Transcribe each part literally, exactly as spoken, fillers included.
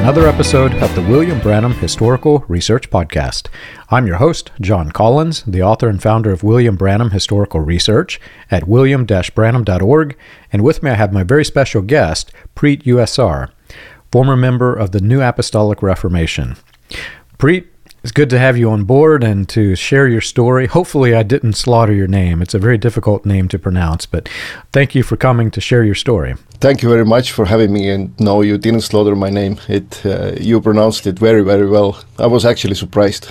another episode of the William Branham Historical Research Podcast. I'm your host, John Collins, the author and founder of William Branham Historical Research at william dash branham dot org, and with me I have my very special guest, Preet U S R, former member of the New Apostolic Reformation. Preet, it's good to have you on board and to share your story. Hopefully I didn't slaughter your name. It's a very difficult name to pronounce, but thank you for coming to share your story. Thank you very much for having me. And no, you didn't slaughter my name. It uh, you pronounced it very, very well. I was actually surprised.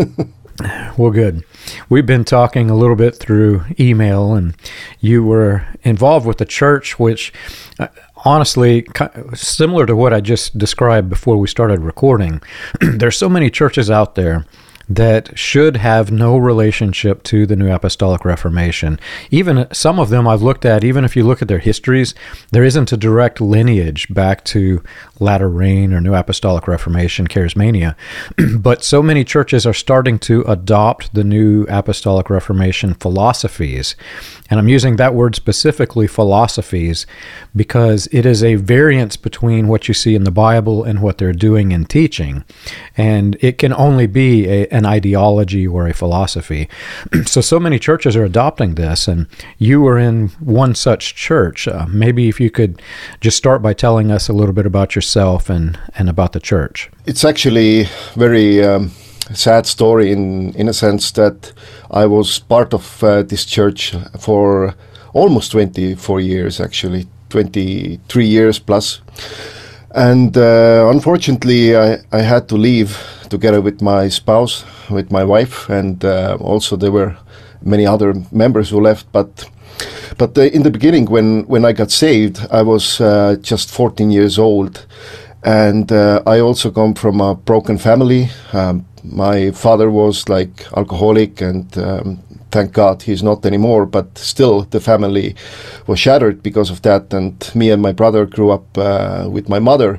Well, good. We've been talking a little bit through email, and you were involved with the church, which uh, honestly, similar to what I just described before we started recording, there's so many churches out there that should have no relationship to the New Apostolic Reformation. Even some of them I've looked at, even if you look at their histories, there isn't a direct lineage back to Latter Rain or New Apostolic Reformation, Charismania. But so many churches are starting to adopt the New Apostolic Reformation philosophies. And I'm using that word specifically, philosophies, because it is a variance between what you see in the Bible and what they're doing and teaching. And it can only be a, an ideology or a philosophy. So, so many churches are adopting this, and you were in one such church. Uh, maybe if you could just start by telling us a little bit about yourself and, and about the church. It's actually very um, sad story in, in a sense that I was part of uh, this church for almost twenty-four years, actually, twenty-three years plus. And uh, unfortunately, I, I had to leave together with my spouse, with my wife, and uh, also there were many other members who left. But but uh, in the beginning, when, when I got saved, I was uh, just fourteen years old. And uh, I also come from a broken family. Um, my father was like alcoholic, and um, thank God he's not anymore, but still the family was shattered because of that. And me and my brother grew up uh, with my mother.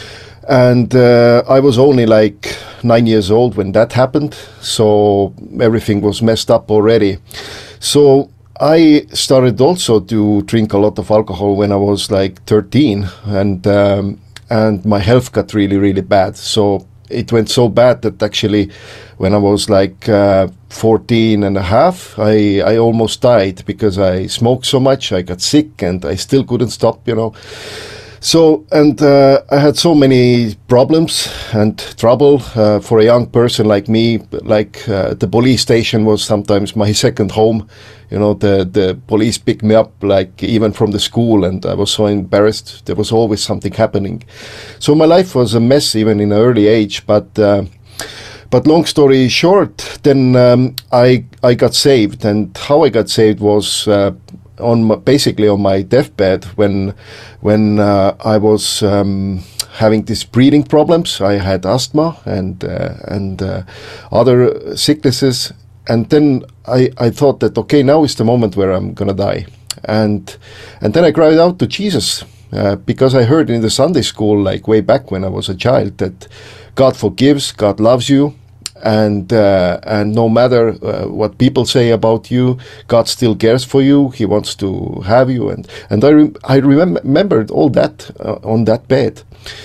And uh, I was only like nine years old when that happened, so everything was messed up already. So I started also to drink a lot of alcohol when I was like thirteen, and um, and my health got really, really bad. So it went so bad that actually when I was like uh, fourteen and a half, I, I almost died because I smoked so much. I got sick and I still couldn't stop, you know. So, and uh, I had so many problems and trouble uh, for a young person like me. Like uh, the police station was sometimes my second home. You know, the, the police picked me up like even from the school, and I was so embarrassed. There was always something happening. So my life was a mess even in an early age. But uh, but long story short, then um, I I got saved, and how I got saved was Uh, on my, basically on my deathbed when when uh, I was um, having these breathing problems. I had asthma and uh, and uh, other sicknesses, and then I, I thought that okay, now is the moment where I'm gonna die, and and then I cried out to Jesus uh, because I heard in the Sunday school like way back when I was a child that God forgives, God loves you. And uh, and no matter uh, what people say about you, God still cares for you. He wants to have you, and and I re- I remem- remembered all that uh, on that bed.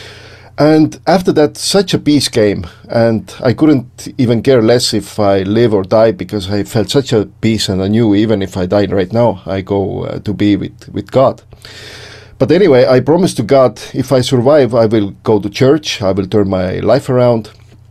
And after that, such a peace came, and I couldn't even care less if I live or die, because I felt such a peace, and I knew even if I died right now, I go uh, to be with with God. But anyway, I promised to God, if I survive, I will go to church. I will turn my life around.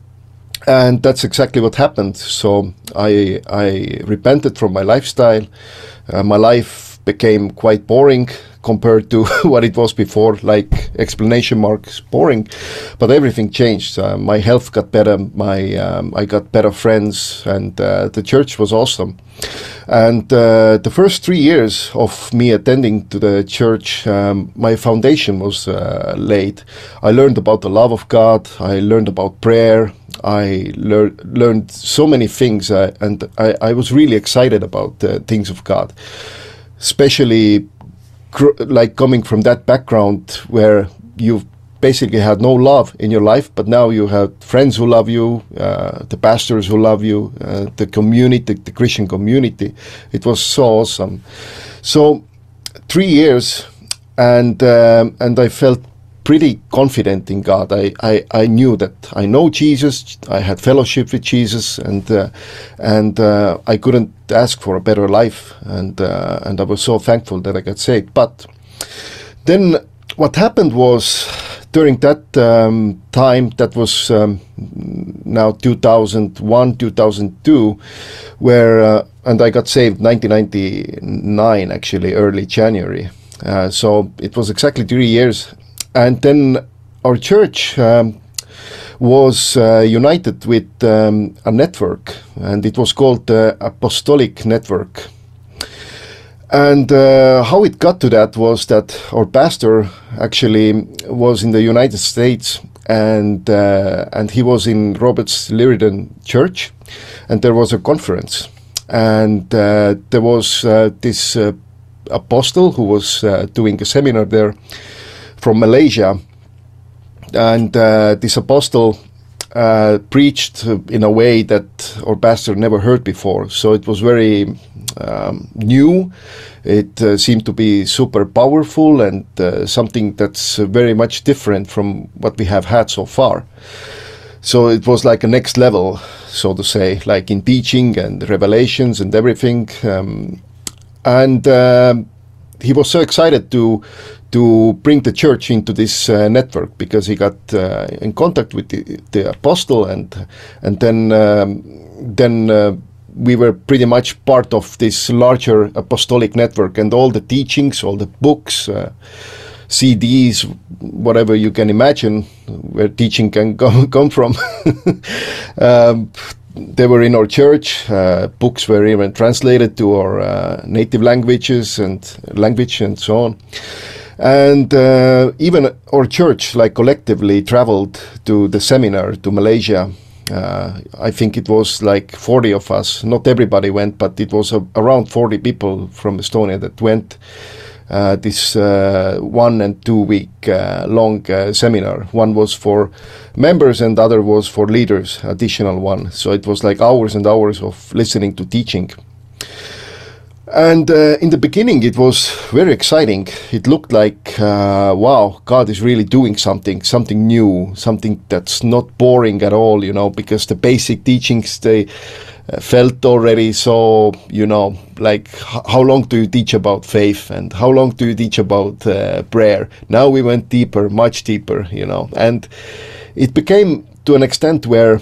And that's exactly what happened. So I I repented from my lifestyle. Uh, my life became quite boring compared to what it was before, like explanation marks, boring. But everything changed. Uh, my health got better. My um, I got better friends, and uh, the church was awesome. And uh, the first three years of me attending to the church, um, my foundation was uh, laid. I learned about the love of God. I learned about prayer. I lear- learned so many things, uh, and I, I was really excited about the things of God, especially gr- like coming from that background where you've basically had no love in your life, but now you have friends who love you, uh, the pastors who love you, uh, the community, the Christian community. It was so awesome. So three years, and um, and I felt pretty confident in God. I, I, I knew that I know Jesus, I had fellowship with Jesus, and uh, and uh, I couldn't ask for a better life, and uh, and I was so thankful that I got saved. But then what happened was, during that um, time, that was um, now two thousand one, two thousand two, where, uh, and I got saved nineteen ninety-nine, actually, early January. Uh, so it was exactly three years. And then our church um, was uh, united with um, a network, and it was called the Apostolic Network. And uh, how it got to that was that our pastor actually was in the United States, and uh, and he was in Roberts Liridon Church, and there was a conference, and uh, there was uh, this uh, apostle who was uh, doing a seminar there from Malaysia, and uh, this apostle uh, preached in a way that our pastor never heard before. So it was very um, new. It uh, seemed to be super powerful, and uh, something that's uh, very much different from what we have had so far. So it was like a next level, so to say, like in teaching and revelations and everything. Um, and uh, he was so excited to to bring the church into this uh, network, because he got uh, in contact with the, the apostle, and and then um, then uh, we were pretty much part of this larger apostolic network, and all the teachings, all the books, uh, C Ds, whatever you can imagine where teaching can come, come from. um, They were in our church. Uh, books were even translated to our uh, native languages and language and so on. And uh, even our church, like collectively, traveled to the seminar to Malaysia. Uh, I think it was like forty of us. Not everybody went, but it was a, around forty people from Estonia that went. Uh, this uh, one and two week uh, long uh, seminar. One was for members and the other was for leaders, additional one. So it was like hours and hours of listening to teaching. And uh, in the beginning it was very exciting. It looked like, uh, wow, God is really doing something, something new, something that's not boring at all, you know, because the basic teachings, they Uh, felt already so, you know, like h- how long do you teach about faith, and how long do you teach about uh, prayer? Now we went deeper, much deeper, you know, and it became to an extent where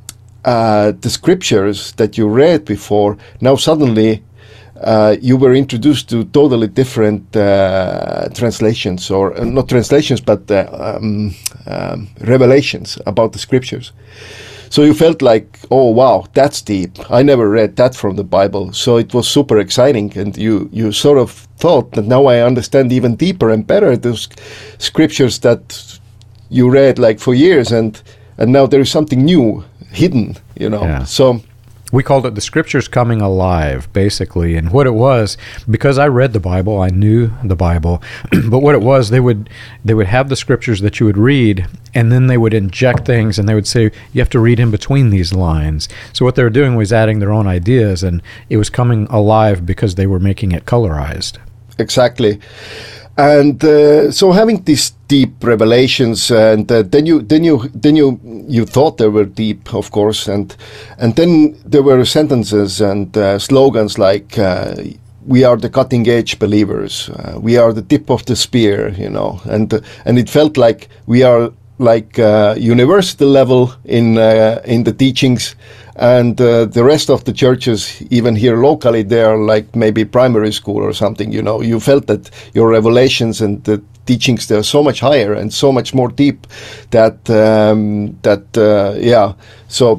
uh, the scriptures that you read before, now suddenly uh, you were introduced to totally different uh, translations, or uh, not translations, but uh, um, um, revelations about the scriptures. So you felt like, oh wow, that's deep. I never read that from the Bible. So it was super exciting, and you, you sort of thought that now I understand even deeper and better those scriptures that you read like for years, and and now there is something new hidden, you know. Yeah. So we called it the scriptures coming alive, basically. And what it was, because I read the Bible, I knew the Bible, but what it was, they would they would have the scriptures that you would read, and then they would inject things, and they would say, you have to read in between these lines. So what they were doing was adding their own ideas, and it was coming alive because they were making it colorized. Exactly. And uh, so having these deep revelations, and uh, then you then you then you you thought they were deep, of course, and and then there were sentences and uh, slogans like uh, "We are the cutting edge believers," uh, "We are the tip of the spear," you know, and uh, and it felt like we are like uh, university level in uh, in the teachings. And uh, the rest of the churches, even here locally, they are like maybe primary school or something, you know. You felt that your revelations and the teachings, they're so much higher and so much more deep that, um, that uh, yeah, so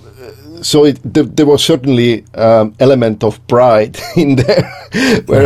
so it, th- there was certainly um, element of pride in there, where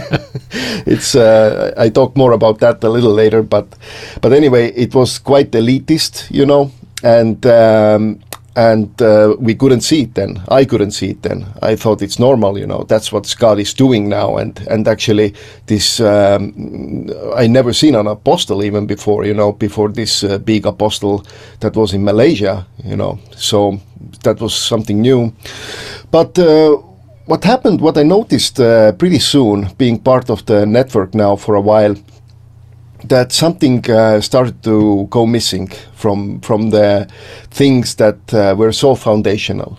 it's, uh, I talk more about that a little later, but, but anyway, it was quite elitist, you know, and um, And uh, we couldn't see it then. I couldn't see it then. I thought it's normal, you know. That's what God is doing now. And and actually, this um, I never seen an apostle even before, you know, before this uh, big apostle that was in Malaysia, you know. So that was something new. But uh, what happened? What I noticed uh, pretty soon, being part of the network now for a while, that something uh, started to go missing from from the things that uh, were so foundational.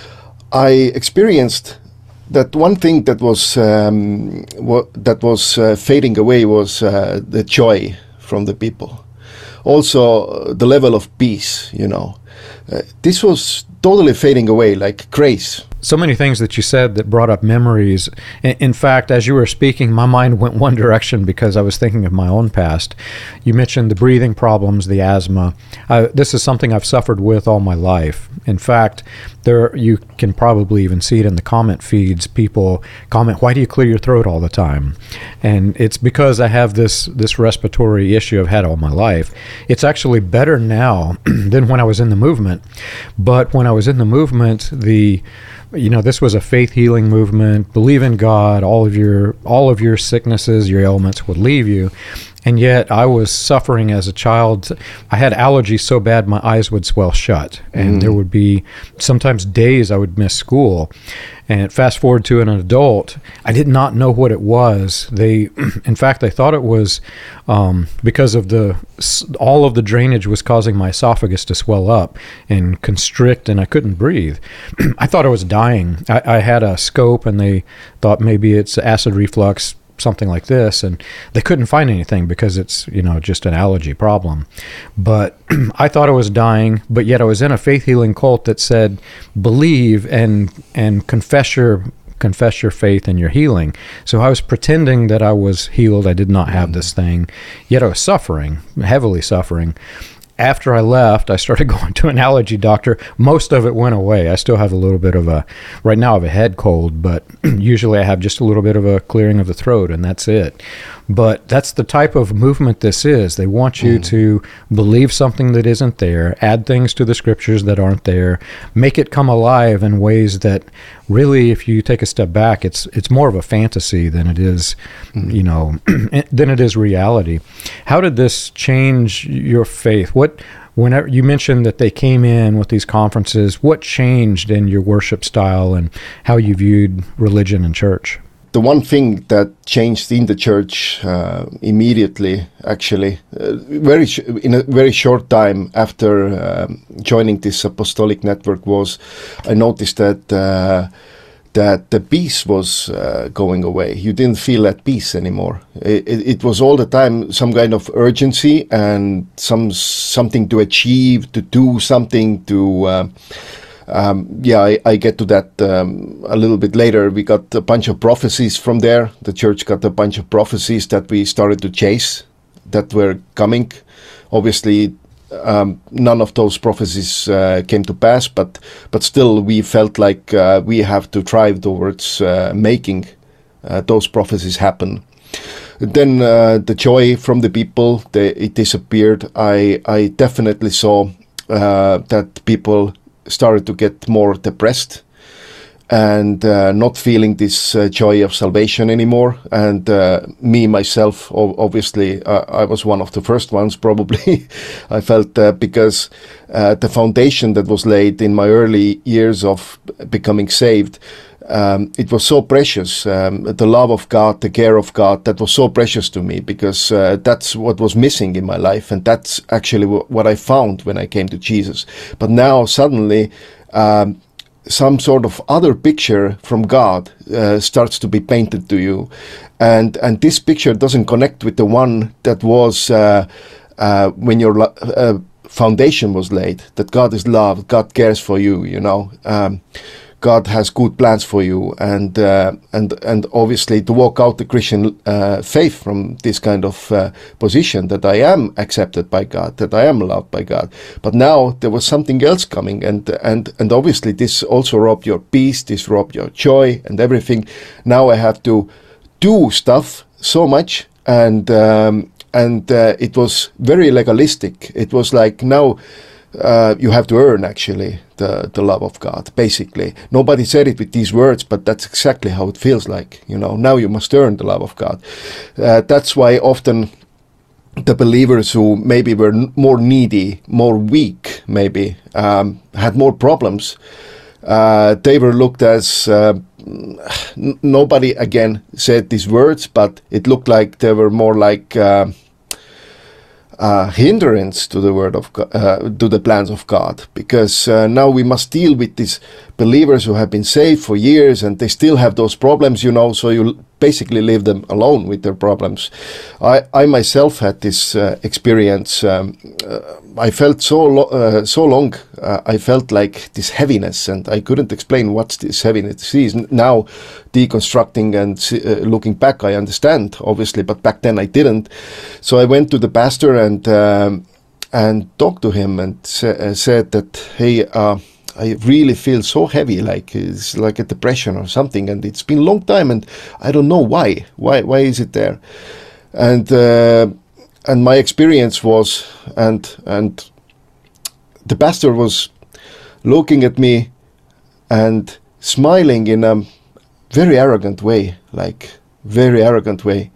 I experienced that one thing that was um, wa- that was uh, fading away was uh, the joy from the people. Also, uh, the level of peace. You know, uh, this was totally fading away like grace. So many things that you said that brought up memories. In, in fact, as you were speaking, my mind went one direction because I was thinking of my own past. You mentioned the breathing problems, the asthma. Uh, this is something I've suffered with all my life. In fact, there you can probably even see it in the comment feeds. People comment, "Why do you clear your throat all the time?" And it's because I have this this respiratory issue I've had all my life. It's actually better now than when I was in the movement. But when I was in the movement, the you know, this was a faith healing movement. Believe in God. All of your all of your sicknesses, your ailments would leave you. And yet I was suffering as a child. I had allergies so bad my eyes would swell shut. And mm. there would be sometimes days I would miss school. And fast forward to an adult, I did not know what it was. They, in fact, I thought it was um, because of the, all of the drainage was causing my esophagus to swell up and constrict, and I couldn't breathe. I thought I was dying. I, I had a scope, and they thought maybe it's acid reflux, something like this, and they couldn't find anything because it's, you know, just an allergy problem. But I thought I was dying, but yet I was in a faith healing cult that said believe and and confess your confess your faith and your healing. So I was pretending that I was healed. I did not have this thing, yet I was suffering, heavily suffering. After I left, I started going to an allergy doctor. Most of it went away. I still have a little bit of a, right now I have a head cold, but usually I have just a little bit of a clearing of the throat, and that's it. But that's the type of movement this is. They want you mm. to believe something that isn't there, add things to the scriptures that aren't there, make it come alive in ways that really, if you take a step back, it's it's more of a fantasy than it is, mm. you know, than it is reality. How did this change your faith? What, whenever you mentioned that they came in with these conferences, what changed in your worship style and how you viewed religion and church? The one thing that changed in the church uh, immediately, actually, uh, very sh- in a very short time after um, joining this apostolic network, was I noticed that uh, that the peace was uh, going away. You didn't feel at peace anymore. It, it, it was all the time some kind of urgency and some something to achieve, to do something, to. Uh, Um, yeah, I, I get to that um, a little bit later. We got a bunch of prophecies from there. The church got a bunch of prophecies that we started to chase that were coming. Obviously, um, none of those prophecies uh, came to pass, but but still we felt like uh, we have to drive towards uh, making uh, those prophecies happen. Then uh, the joy from the people, they, it disappeared. I, I definitely saw uh, that people started to get more depressed and uh, not feeling this uh, joy of salvation anymore. And uh, me, myself, obviously, uh, I was one of the first ones, probably. I felt uh, because uh, the foundation that was laid in my early years of becoming saved, um, it was so precious. Um, the love of God, the care of God, that was so precious to me, because uh, that's what was missing in my life. And that's actually w- what I found when I came to Jesus. But now suddenly, um, some sort of other picture from God uh, starts to be painted to you. And and this picture doesn't connect with the one that was uh, uh, when your uh, foundation was laid, that God is love, God cares for you, you know. Um, God has good plans for you, and uh, and and obviously to walk out the Christian uh, faith from this kind of uh, position, that I am accepted by God, that I am loved by God. But now there was something else coming, and and and obviously this also robbed your peace, this robbed your joy and everything. Now I have to do stuff so much, and um, and uh, it was very legalistic. It was like now. Uh, you have to earn, actually, the, the love of God, basically. Nobody said it with these words, but that's exactly how it feels like. You know, now you must earn the love of God. Uh, that's why often the believers who maybe were n- more needy, more weak, maybe, um, had more problems, uh, they were looked as... Uh, n- nobody, again, said these words, but it looked like they were more like... Uh, uh, hindrance to the word of God, uh, to the plans of God, because uh, now we must deal with these believers who have been saved for years and they still have those problems, you know, so you basically leave them alone with their problems. I, I myself had this uh, experience. Um, uh, I felt so lo- uh, so long, uh, I felt like this heaviness, and I couldn't explain what this heaviness is. Now, deconstructing and uh, looking back, I understand, obviously, but back then I didn't. So I went to the pastor and um, and talked to him and sa- uh, said that, hey, uh, I really feel so heavy, like it's like a depression or something, and it's been a long time, and I don't know why. Why? Why is it there? And uh, and my experience was, and and the pastor was looking at me and smiling in a very arrogant way, like very arrogant way,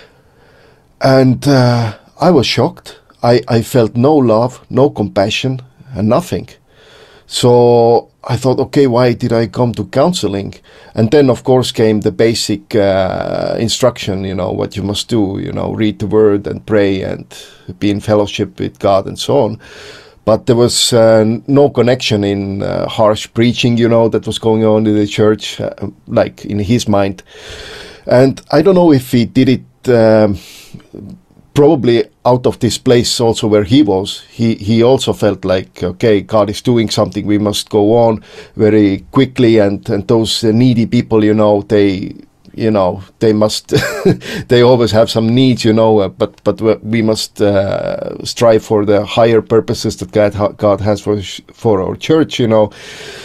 and uh, I was shocked. I I felt no love, no compassion, and nothing. So I thought, okay, why did I come to counseling? And then, of course, came the basic uh, instruction, you know, what you must do, you know, read the word and pray and be in fellowship with God and so on. But there was uh, no connection in uh, harsh preaching, you know, that was going on in the church, uh, like in his mind. And I don't know if he did it um, probably out of this place also where he was. He he also felt like, okay, God is doing something, we must go on very quickly, and, and those needy people, you know, they, you know, they must, they always have some needs, you know, uh, but but we must uh, strive for the higher purposes that God, God has for, for our church, you know.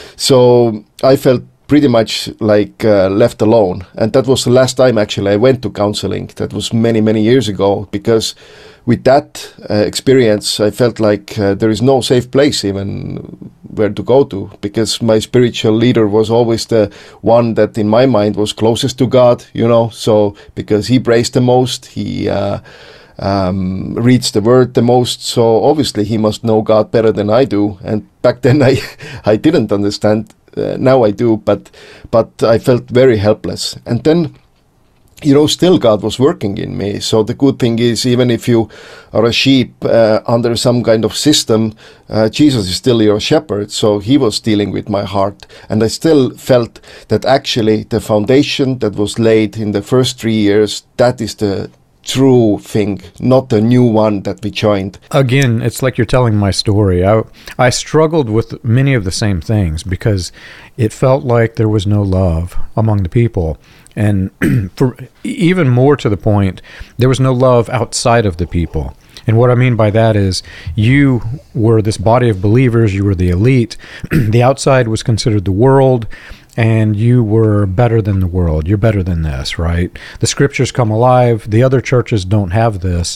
So I felt pretty much like uh, left alone. And that was the last time actually I went to counseling. That was many, many years ago, because with that uh, experience, I felt like uh, there is no safe place even where to go to, because my spiritual leader was always the one that in my mind was closest to God, you know, so because he prays the most, he uh, um, reads the word the most, so obviously he must know God better than I do. And back then I, I didn't understand. Uh, now I do, but but I felt very helpless. And then, you know, still God was working in me. So the good thing is, even if you are a sheep uh, under some kind of system, uh, Jesus is still your shepherd. So he was dealing with my heart. And I still felt that actually the foundation that was laid in the first three years, that is the true thing, not the new one that we joined. Again, it's like you're telling my story. I, I struggled with many of the same things because it felt like there was no love among the people. And for even more to the point, there was no love outside of the people. And what I mean by that is you were this body of believers, you were the elite. The outside was considered the world, and you were better than the world. You're better than this, right? The scriptures come alive. The other churches don't have this.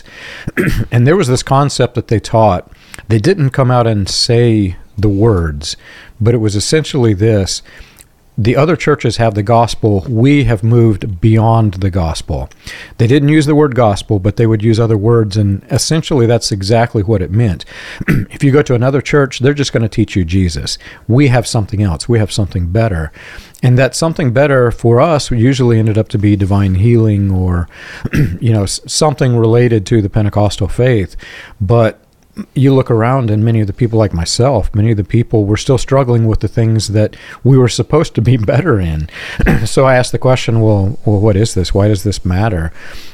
And there was this concept that they taught. They didn't come out and say the words, but it was essentially this: the other churches have the gospel. We have moved beyond the gospel. They didn't use the word gospel, but they would use other words, and essentially that's exactly what it meant. If you go to another church, they're just going to teach you Jesus. We have something else. We have something better. And that something better for us usually ended up to be divine healing or, you know, something related to the Pentecostal faith. But you look around and many of the people like myself, many of the people were still struggling with the things that we were supposed to be better in. So I asked the question, well, well, what is this? Why does this matter?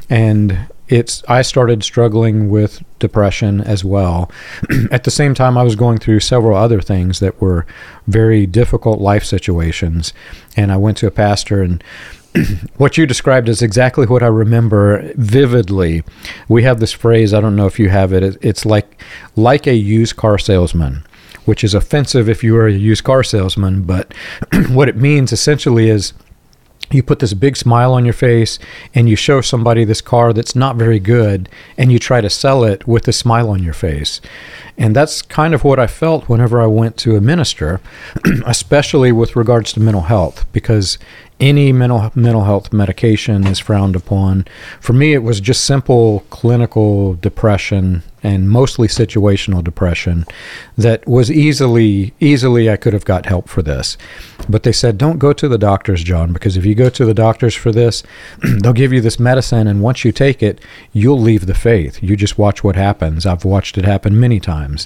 And it's, I started struggling with depression as well. At the same time, I was going through several other things that were very difficult life situations. And I went to a pastor, and what you described is exactly what I remember vividly. We have this phrase, I don't know if you have it, it's like like a used car salesman, which is offensive if you are a used car salesman, but what it means essentially is you put this big smile on your face and you show somebody this car that's not very good, and you try to sell it with a smile on your face. And that's kind of what I felt whenever I went to a minister, especially with regards to mental health, because any mental mental health medication is frowned upon. For me, it was just simple clinical depression and mostly situational depression that was easily, easily I could have got help for this. But they said, don't go to the doctors, John, because if you go to the doctors for this, they'll give you this medicine, and once you take it, you'll leave the faith. You just watch what happens. I've watched it happen many times.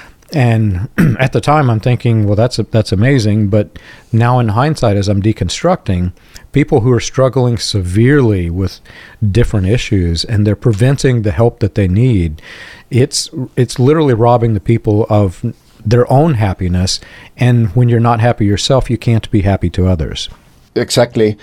And at the time, I'm thinking, well, that's that's amazing. But now in hindsight, as I'm deconstructing, people who are struggling severely with different issues and they're preventing the help that they need, it's it's literally robbing the people of their own happiness. And when you're not happy yourself, you can't be happy to others. Exactly.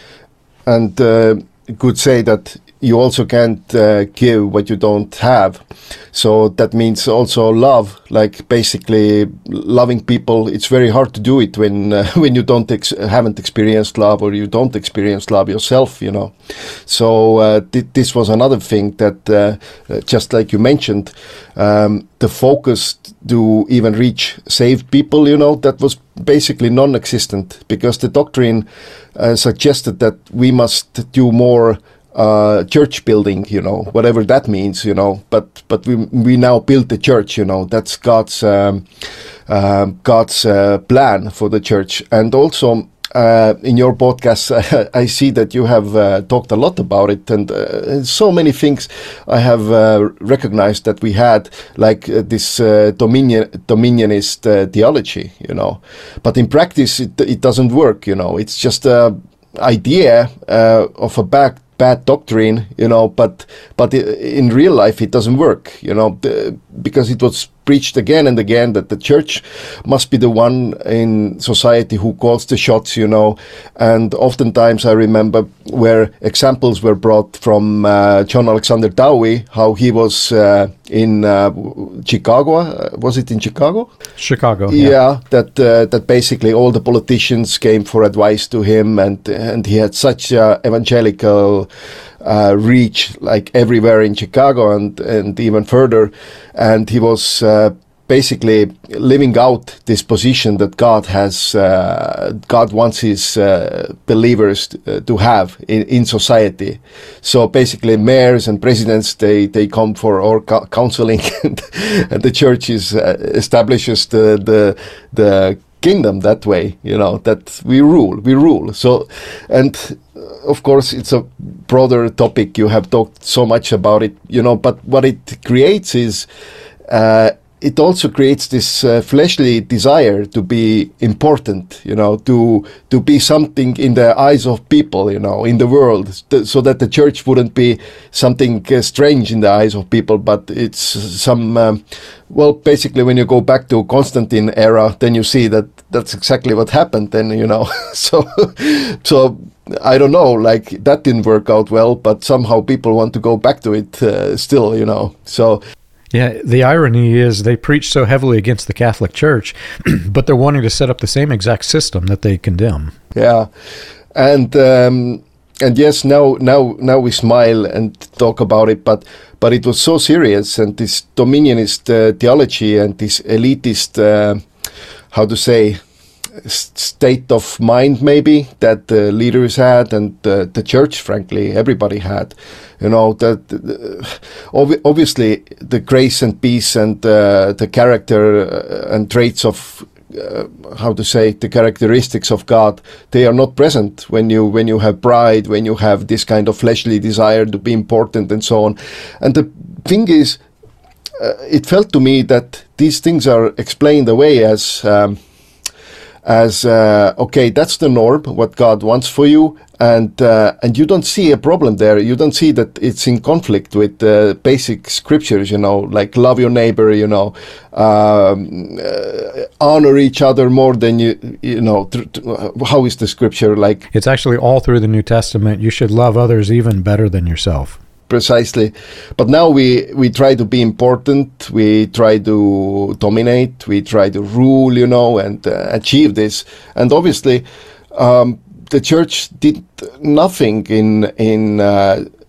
And uh, could say that you also can't uh, give what you don't have. So that means also love, like basically loving people. It's very hard to do it when uh, when you don't ex- haven't experienced love, or you don't experience love yourself, you know. So uh, th- this was another thing that, uh, uh, just like you mentioned, um, the focus to even reach saved people, you know, that was basically non-existent, because the doctrine uh, suggested that we must do more uh church building, you know, whatever that means, you know, but but we we now build the church, you know. That's God's um, uh, God's uh, plan for the church. And also uh in your podcast, I see that you have uh, talked a lot about it, and uh, so many things I have uh, recognized that we had, like uh, this uh, dominion dominionist uh, theology, you know, but in practice it it doesn't work, you know. It's just a idea uh, of a back bad doctrine, you know, but but in real life it doesn't work, you know, because it was preached again and again that the church must be the one in society who calls the shots, you know. And oftentimes I remember where examples were brought from uh, John Alexander Dowie, how he was uh, in uh, Chicago, uh, was it in Chicago? Chicago, yeah. Yeah, that uh, that basically all the politicians came for advice to him, and and he had such uh, evangelical Uh, reach, like everywhere in Chicago and and even further, and he was uh, basically living out this position that God has, uh, God wants his uh, believers t- uh, to have in, in society. So basically, mayors and presidents, they they come for our co- counseling, and, and the church is uh, establishes the the the kingdom that way, you know, that we rule, we rule. So, and of course, it's a broader topic. You have talked so much about it, you know, but what it creates is, uh, it also creates this uh, fleshly desire to be important, you know, to to be something in the eyes of people, you know, in the world, th- so that the church wouldn't be something uh, strange in the eyes of people, but it's some, um, well, basically when you go back to Constantine era, then you see that that's exactly what happened then, you know. so, so I don't know, like that didn't work out well, but somehow people want to go back to it uh, still, you know, so... Yeah, the irony is they preach so heavily against the Catholic Church, but they're wanting to set up the same exact system that they condemn. Yeah, and um, and yes, now now now we smile and talk about it, but but it was so serious, and this dominionist uh, theology and this elitist, uh, how to say, state of mind maybe that the leaders had, and uh, the church, frankly, everybody had, you know, that uh, ob- obviously the grace and peace and uh, the character uh, and traits of uh, how to say, the characteristics of God, they are not present when you when you have pride, when you have this kind of fleshly desire to be important and so on. And the thing is, uh, it felt to me that these things are explained away as um, as uh, okay, that's the norm, what God wants for you, and uh, and you don't see a problem there. You don't see that it's in conflict with uh, basic scriptures, you know, like love your neighbor, you know, um, uh, honor each other more than you, you know. Th- th- how is the scripture like? It's actually all through the New Testament. You should love others even better than yourself. Precisely. But now we, we try to be important, we try to dominate, we try to rule, you know, and uh, achieve this. And obviously, um, the church did nothing in in uh,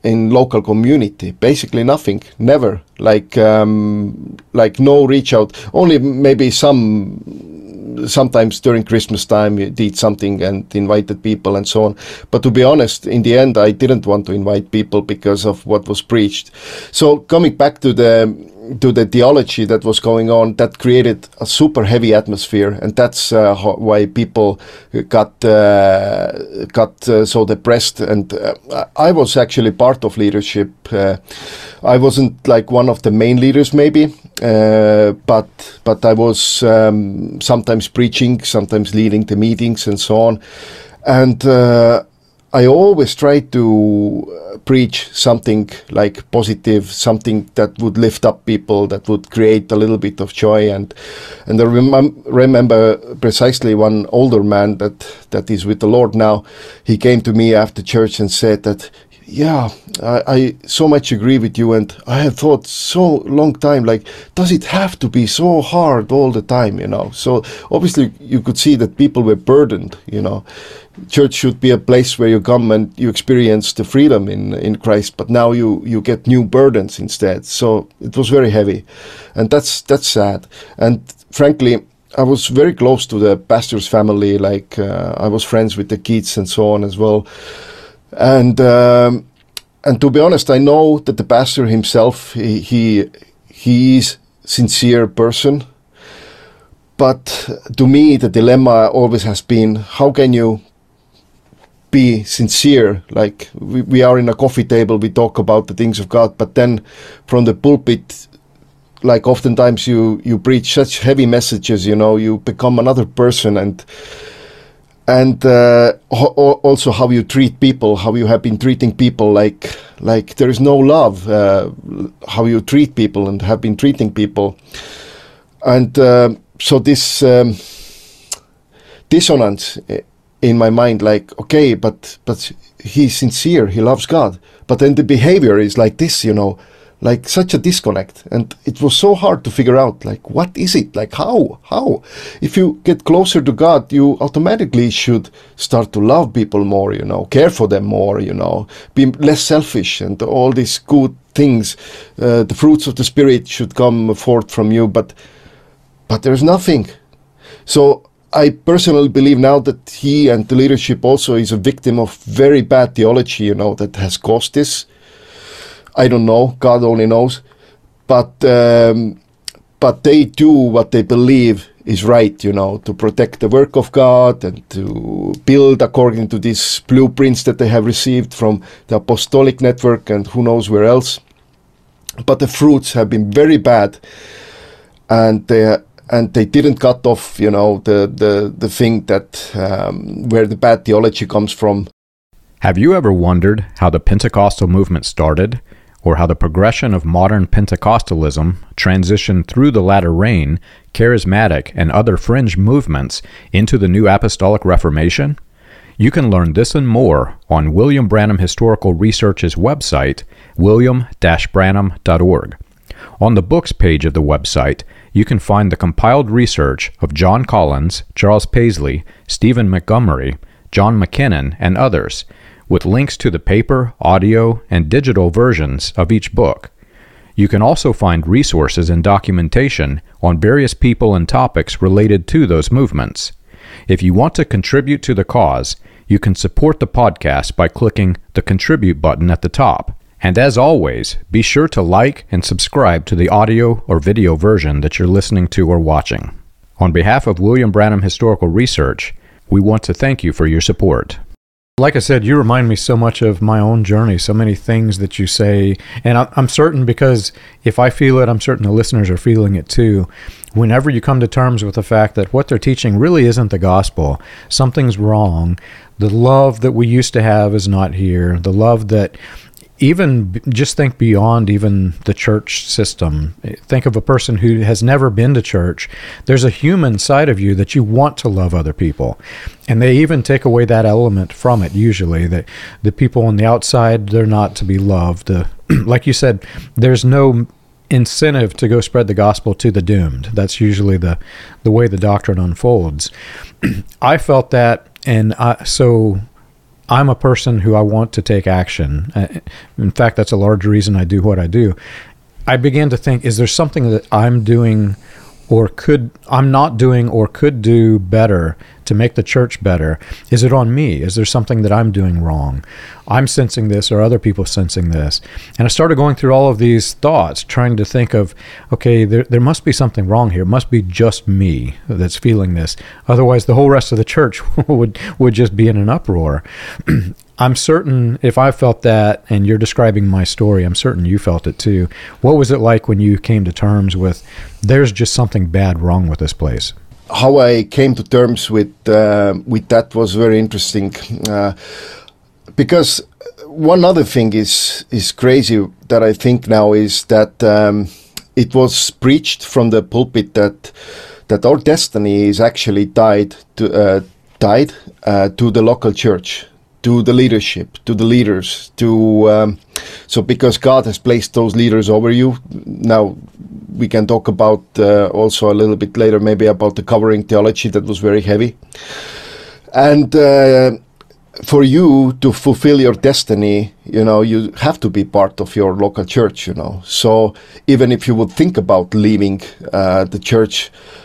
in local community? Basically nothing, never. Like um, like no reach out. Only maybe some sometimes during Christmas time you did something and invited people and so on. But to be honest, in the end, I didn't want to invite people because of what was preached. So coming back to the to the theology that was going on, that created a super heavy atmosphere, and that's uh, how, why people got uh, got uh, so depressed. And uh, I was actually part of leadership. Uh, I wasn't like one of the main leaders, maybe, uh, but but I was um, sometimes preaching, sometimes leading the meetings, and so on. And uh, I always tried to preach something like positive, something that would lift up people, that would create a little bit of joy. And and I remem- remember precisely one older man that, that is with the Lord now. He came to me after church and said that, yeah, I, I so much agree with you, and I have thought so long time, like, does it have to be so hard all the time, you know? So obviously you could see that people were burdened, you know. Church should be a place where you come and you experience the freedom in, in Christ, but now you, you get new burdens instead. So it was very heavy, and that's that's sad. And frankly, I was very close to the pastor's family, like uh, I was friends with the kids and so on as well. And um, and to be honest, I know that the pastor himself, he he, he is sincere person. But to me, the dilemma always has been, how can you be sincere? Like we, we are in a coffee table, we talk about the things of God, but then from the pulpit, like oftentimes you, you preach such heavy messages, you know, you become another person. And and uh, also how you treat people, how you have been treating people, like like there is no love, uh, how you treat people and have been treating people. And uh, so this um, dissonance in my mind, like, okay, but but he's sincere, he loves God, but then the behavior is like this, you know, like such a disconnect. And it was so hard to figure out, like, what is it? Like, how? How? If you get closer to God, you automatically should start to love people more, you know, care for them more, you know, be less selfish, and all these good things, uh, the fruits of the Spirit should come forth from you, but but there's nothing. So I personally believe now that he and the leadership also is a victim of very bad theology, you know, that has caused this. I don't know, God only knows. But um, but they do what they believe is right, you know, to protect the work of God and to build according to these blueprints that they have received from the apostolic network and who knows where else. But the fruits have been very bad, and they and they didn't cut off, you know, the the the thing that um, where the bad theology comes from. Have you ever wondered how the Pentecostal movement started, or how the progression of modern Pentecostalism transitioned through the latter rain, charismatic, and other fringe movements into the New Apostolic Reformation? You can learn this and more on William Branham Historical Research's website, william dash branham dot org. On the books page of the website, you can find the compiled research of John Collins, Charles Paisley, Stephen Montgomery, John McKinnon, and others, with links to the paper, audio, and digital versions of each book. You can also find resources and documentation on various people and topics related to those movements. If you want to contribute to the cause, you can support the podcast by clicking the Contribute button at the top. And as always, be sure to like and subscribe to the audio or video version that you're listening to or watching. On behalf of William Branham Historical Research, we want to thank you for your support. Like I said, you remind me so much of my own journey, so many things that you say, and I'm certain, because if I feel it, I'm certain the listeners are feeling it too. Whenever you come to terms with the fact that what they're teaching really isn't the gospel, something's wrong, the love that we used to have is not here, the love that even just think beyond even the church system. Think of a person who has never been to church. There's a human side of you that you want to love other people. And they even take away that element from it, usually. That the people on the outside, they're not to be loved. The, like you said, there's no incentive to go spread the gospel to the doomed. That's usually the, the way the doctrine unfolds. I felt that, and I, so... I'm a person who I want to take action. Uh, in fact, that's a large reason I do what I do. I began to think, is there something that I'm doing or could, I'm not doing or could do better to make the church better? Is it on me? Is there something that I'm doing wrong? I'm sensing this, or other people sensing this? And I started going through all of these thoughts, trying to think of, okay, there there must be something wrong here. It must be just me that's feeling this. Otherwise, the whole rest of the church would, would just be in an uproar. I'm certain if I felt that, and you're describing my story, I'm certain you felt it too. What was it like when you came to terms with, there's just something bad wrong with this place? How I came to terms with uh, with that was very interesting, uh, because one other thing is is crazy that I think now is that um, it was preached from the pulpit that that our destiny is actually tied to uh, tied uh, to the local church, to the leadership, to the leaders, to um, so because God has placed those leaders over you. Now we can talk about uh, also a little bit later maybe about the covering theology that was very heavy. And uh, for you to fulfill your destiny, you know, you have to be part of your local church, you know. So even if you would think about leaving uh, the church,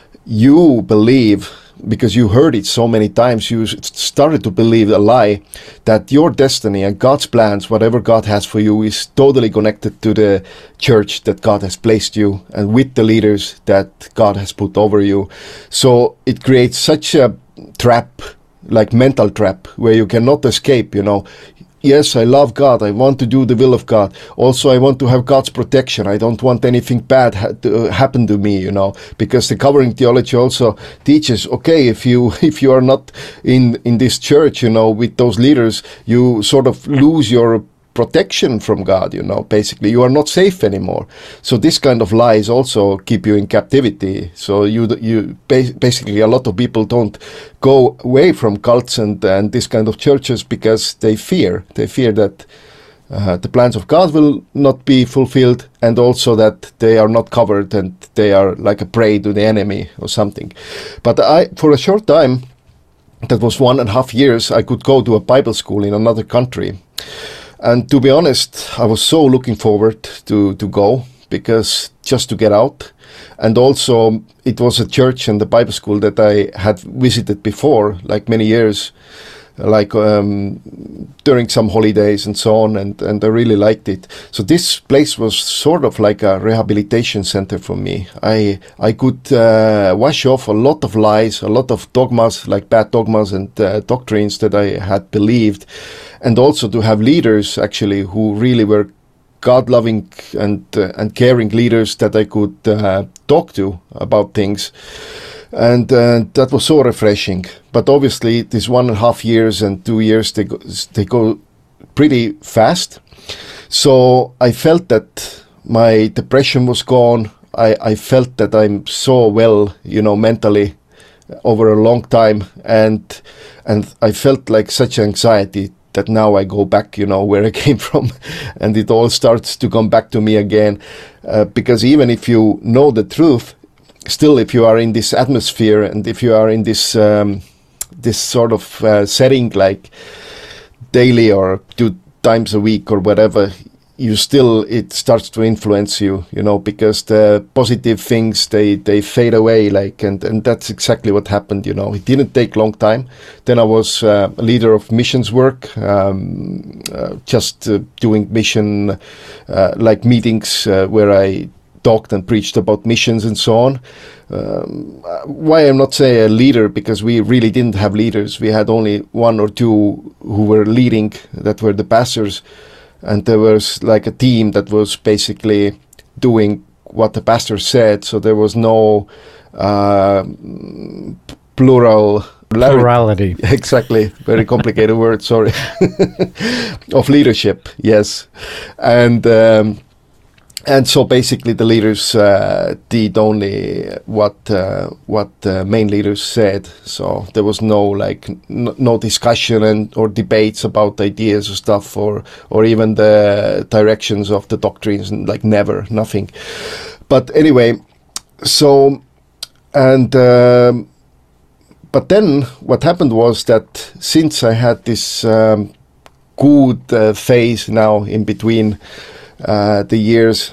you believe, because you heard it so many times, you started to believe a lie that your destiny and God's plans, whatever God has for you, is totally connected to the church that God has placed you and with the leaders that God has put over you. So it creates such a trap, like mental trap, where you cannot escape, you know. Yes, I love God. I want to do the will of God. Also, I want to have God's protection. I don't want anything bad ha- to happen to me, you know, because the covering theology also teaches, okay, if you if you are not in, in this church, you know, with those leaders, you sort of lose your protection from God, you know, basically. You are not safe anymore. So this kind of lies also keep you in captivity. So you you basically, a lot of people don't go away from cults and, and this kind of churches because they fear. They fear that uh, the plans of God will not be fulfilled, and also that they are not covered and they are like a prey to the enemy or something. But I, for a short time, that was one and a half years, I could go to a Bible school in another country. And to be honest, I was so looking forward to, to go, because just to get out. And also it was a church and the Bible school that I had visited before, like many years, like um, during some holidays and so on, and, and I really liked it. So this place was sort of like a rehabilitation center for me. I I could uh, wash off a lot of lies, a lot of dogmas, like bad dogmas and uh, doctrines that I had believed, and also to have leaders actually who really were God-loving and uh, and caring leaders that I could uh, talk to about things. And uh, that was so refreshing. But obviously, this one and a half years and two years, they go, they go pretty fast. So I felt that my depression was gone. I, I felt that I'm so well, you know, mentally over a long time. And and I felt like such anxiety that now I go back, you know, where I came from. And it all starts to come back to me again. Uh, because even if you know the truth, still, if you are in this atmosphere and if you are in this um, this sort of uh, setting, like daily or two times a week or whatever, you still, it starts to influence you, you know, because the positive things, they, they fade away, like, and, and that's exactly what happened, you know. It didn't take long time. Then I was uh, a leader of missions work, um, uh, just uh, doing mission, uh, like meetings uh, where I talked and preached about missions and so on. Um, why I'm not say a leader, because we really didn't have leaders. We had only one or two who were leading, that were the pastors, and there was like a team that was basically doing what the pastor said. So there was no uh, plural plurality. Exactly, very complicated word. Sorry, of leadership. Yes, and. Um, And so basically the leaders uh, did only what uh, what the main leaders said. So there was no like no, no discussion and or debates about ideas or stuff, or or even the directions of the doctrines, and like never, nothing. But anyway, so and um, but then what happened was that since I had this um, good uh, phase now in between uh, the years.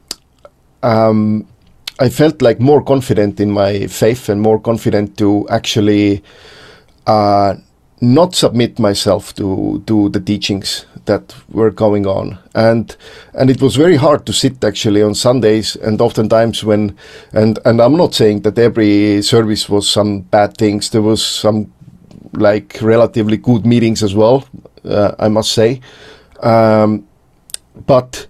Um, I felt like more confident in my faith and more confident to actually uh, not submit myself to to the teachings that were going on, and and it was very hard to sit actually on Sundays, and oftentimes when and and I'm not saying that every service was some bad things. There was some like relatively good meetings as well, uh, I must say, um, but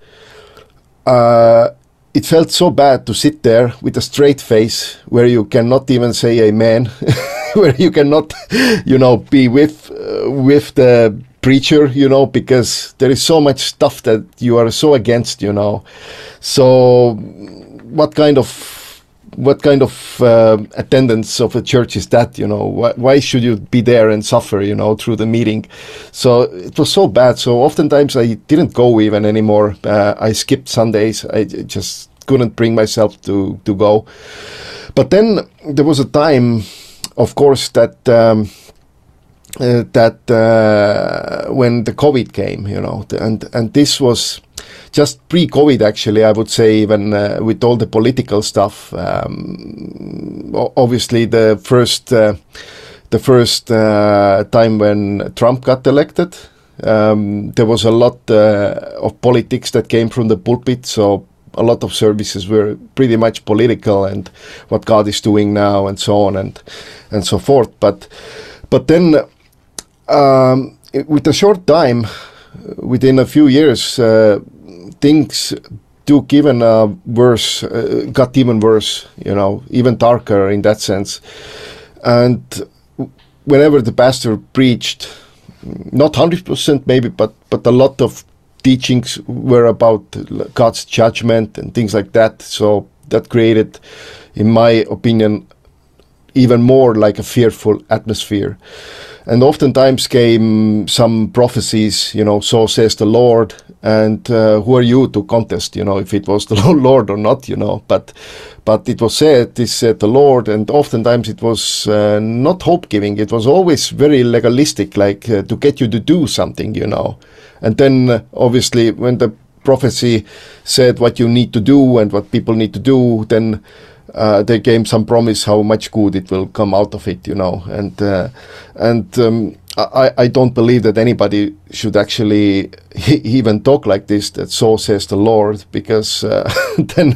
uh, it felt so bad to sit there with a straight face where you cannot even say amen. Where you cannot, you know, be with uh, with the preacher, you know, because there is so much stuff that you are so against, you know. So, what kind of what kind of uh, attendance of a church is that, you know? Why, why should you be there and suffer, you know, through the meeting? So it was so bad. So oftentimes I didn't go even anymore. Uh, I skipped Sundays. I just couldn't bring myself to to go. But then there was a time, of course, that um, uh, that uh, when the COVID came, you know, and and this was just pre-COVID, actually, I would say, even uh, with all the political stuff. Um, obviously, the first uh, the first uh, time when Trump got elected, um, there was a lot uh, of politics that came from the pulpit. So a lot of services were pretty much political and what God is doing now and so on and and so forth. But but then um, with a short time, within a few years, uh, things took even uh, worse, uh, got even worse, you know, even darker in that sense. And whenever the pastor preached, not one hundred percent maybe, but but a lot of teachings were about God's judgment and things like that. So that created, in my opinion, even more like a fearful atmosphere. And oftentimes came some prophecies, you know, so says the Lord, and uh, who are you to contest, you know, if it was the Lord or not, you know. But but it was said, this said the Lord, and oftentimes it was uh, not hope-giving. It was always very legalistic, like uh, to get you to do something, you know. And then, uh, obviously, when the prophecy said what you need to do and what people need to do, then uh, they gave some promise how much good it will come out of it, you know. And uh, and um, I, I don't believe that anybody should actually even talk like this, that so says the Lord, because uh, then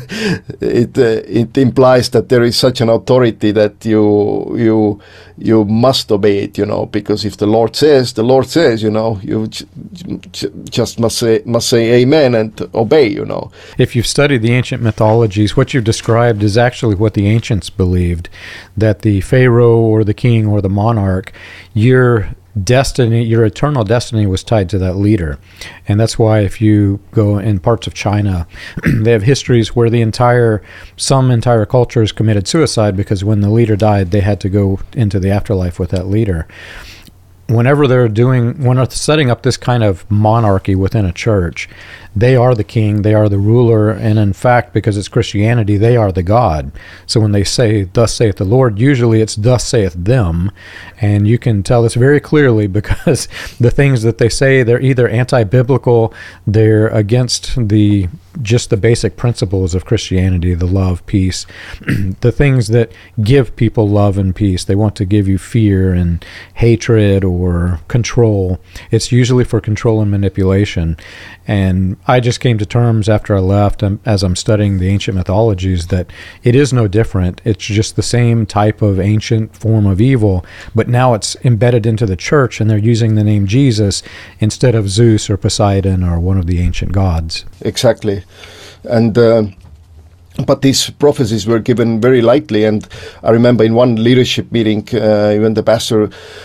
it uh, it implies that there is such an authority that you you you must obey it, you know, because if the Lord says, the Lord says, you know, you j- j- just must say must say amen and obey, you know. If you've studied the ancient mythologies, what you've described is actually what the ancients believed, that the pharaoh or the king or the monarch, your destiny, your eternal destiny was tied to that leader. And that's why if you go in parts of China, they have histories where the entire, some entire cultures committed suicide because when the leader died, they had to go into the afterlife with that leader. Whenever they're doing, when they're setting up this kind of monarchy within a church, they are the king, they are the ruler, and in fact, because it's Christianity, they are the God. So when they say, thus saith the Lord, usually it's thus saith them, and you can tell this very clearly because the things that they say, they're either anti-biblical, they're against the just the basic principles of Christianity, the love, peace, the things that give people love and peace. They want to give you fear and hatred or control. It's usually for control and manipulation. And I just came to terms after I left, um, as I'm studying the ancient mythologies, that it is no different. It's just the same type of ancient form of evil, but now it's embedded into the church, and they're using the name Jesus instead of Zeus or Poseidon or one of the ancient gods. Exactly. And uh, but these prophecies were given very lightly, and I remember in one leadership meeting, uh, even the pastor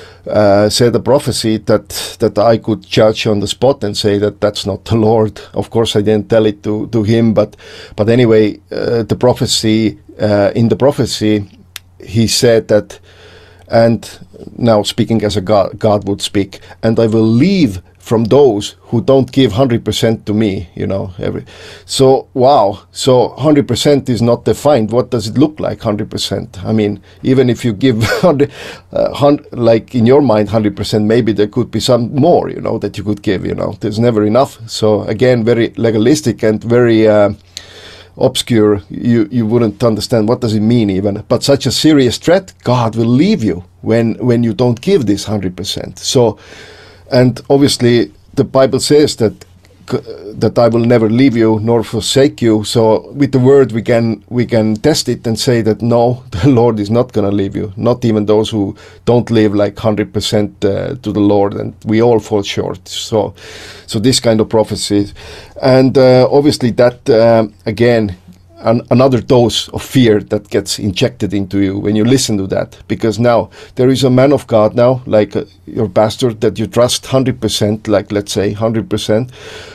uh, said a prophecy that that I could judge on the spot and say that that's not the Lord. Of course, I didn't tell it to, to him, but but anyway, uh, the prophecy uh, in the prophecy, he said that, and now speaking as a God, God would speak, and I will leave from those who don't give one hundred percent to me, you know. Every, so, wow, so one hundred percent is not defined. What does it look like, one hundred percent? I mean, even if you give, one hundred, uh, like in your mind, one hundred percent, maybe there could be some more, you know, that you could give, you know. There's never enough. So, again, very legalistic and very uh, obscure. You, you wouldn't understand what does it mean even. But such a serious threat, God will leave you when, when you don't give this one hundred percent. So, and obviously, the Bible says that that I will never leave you nor forsake you. So, with the word, we can we can test it and say that no, the Lord is not going to leave you. Not even those who don't live like one hundred percent uh, to the Lord, and we all fall short. So, so this kind of prophecy, and uh, obviously that uh, again. An, another dose of fear that gets injected into you when you listen to that, because now there is a man of God now, like uh, your pastor, that you trust one hundred percent, like let's say one hundred percent.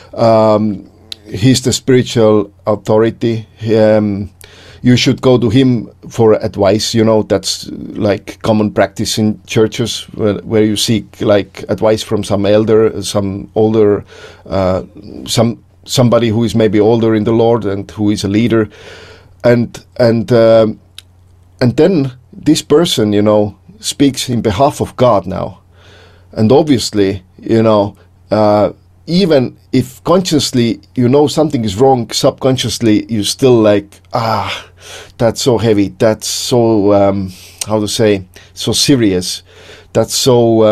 Um, he's the spiritual authority. Um, you should go to him for advice. You know, that's like common practice in churches where, where you seek like advice from some elder, some older, uh, some somebody who is maybe older in the Lord and who is a leader, and and um, and then this person, you know, speaks in behalf of God now, and obviously, you know, uh, even if consciously you know something is wrong, subconsciously you still like, ah, that's so heavy, that's so um, how to say, so serious, that's so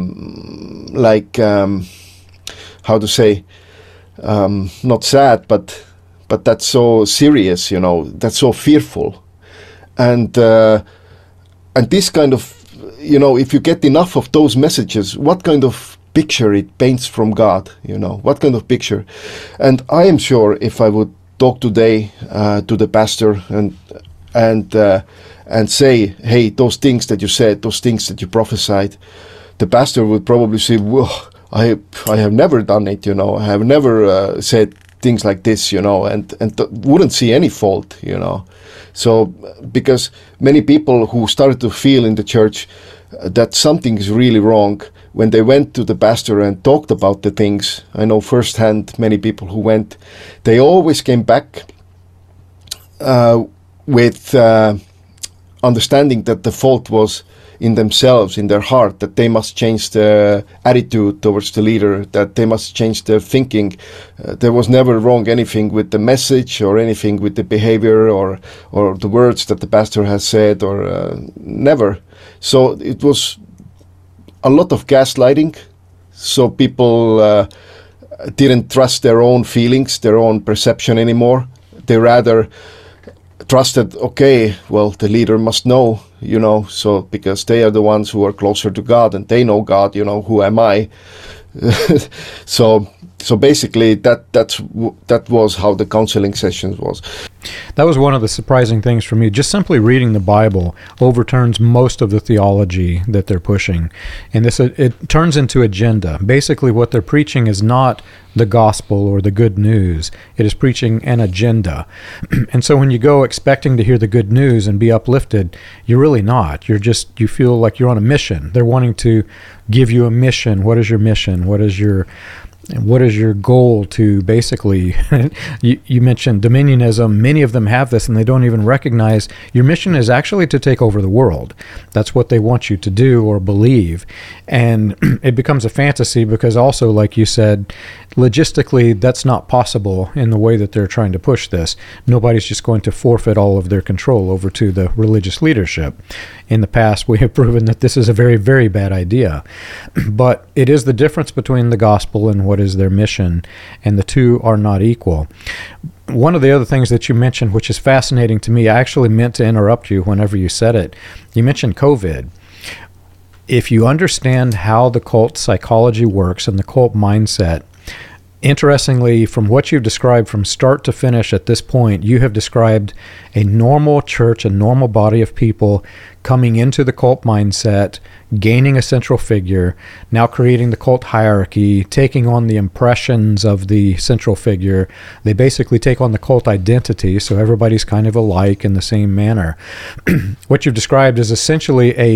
um, like um, how to say. Um, not sad, but but that's so serious, you know. That's so fearful, and uh, and this kind of, you know, if you get enough of those messages, what kind of picture it paints from God, you know, what kind of picture. And I am sure if I would talk today uh, to the pastor and and uh, and say, hey, those things that you said, those things that you prophesied, the pastor would probably say, whoa. I I have never done it, you know. I have never uh, said things like this, you know, and and th- wouldn't see any fault, you know. So because many people who started to feel in the church uh, that something is really wrong, when they went to the pastor and talked about the things, I know firsthand many people who went, they always came back uh, with uh, understanding that the fault was in themselves, in their heart, that they must change their attitude towards the leader, that they must change their thinking. Uh, there was never wrong anything with the message or anything with the behavior or or the words that the pastor has said, or uh, never. So it was a lot of gaslighting. So people uh, didn't trust their own feelings, their own perception anymore. They rather trusted, okay, well, the leader must know, you know, so because they are the ones who are closer to God and they know God, you know, who am I? so so basically that that's that was how the counseling sessions was. That was one of the surprising things for me. Just simply reading the Bible overturns most of the theology that they're pushing. And this it turns into agenda. Basically what they're preaching is not the gospel or the good news. It is preaching an agenda. And so when you go expecting to hear the good news and be uplifted, you're really not. You're just, you feel like you're on a mission. They're wanting to give you a mission. What is your mission? What is your What is your goal to basically, you, you mentioned dominionism, many of them have this and they don't even recognize your mission is actually to take over the world. That's what they want you to do or believe. And it becomes a fantasy because also, like you said, logistically, that's not possible in the way that they're trying to push this. Nobody's just going to forfeit all of their control over to the religious leadership. In the past, we have proven that this is a very, very bad idea. But it is the difference between the gospel and what is their mission, and the two are not equal. One of the other things that you mentioned, which is fascinating to me, I actually meant to interrupt you whenever you said it. You mentioned COVID. If you understand how the cult psychology works and the cult mindset, interestingly, from what you've described from start to finish at this point, you have described a normal church, a normal body of people coming into the cult mindset, gaining a central figure, now creating the cult hierarchy, taking on the impressions of the central figure. They basically take on the cult identity, so everybody's kind of alike in the same manner. What you've described is essentially a